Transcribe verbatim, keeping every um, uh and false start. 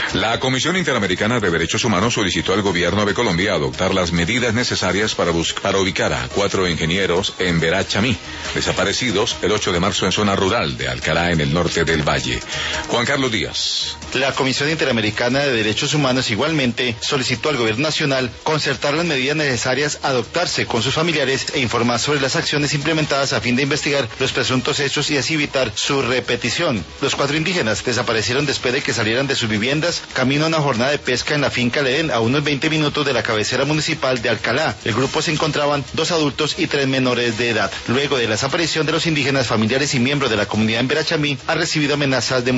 La Comisión Interamericana de Derechos Humanos solicitó al gobierno de Colombia adoptar las medidas necesarias para, para ubicar a cuatro ingenieros en Verachamí, desaparecidos el ocho de marzo en zona rural de Alcalá, en el norte del Valle. Juan Carlos Díaz. La Comisión Interamericana de Derechos Humanos igualmente solicitó al gobierno nacional concertar las medidas necesarias, adoptarse con sus familiares e informar sobre las acciones implementadas a fin de investigar los presuntos hechos y así evitar su repetición. Los cuatro indígenas desaparecieron después de que salieran de sus viviendas camino a una jornada de pesca en la finca Ledén, a unos veinte minutos de la cabecera municipal de Alcalá. El grupo se encontraban dos adultos y tres menores de edad. Luego de la desaparición de los indígenas, familiares y miembros de la comunidad en Verachamí han recibido amenazas de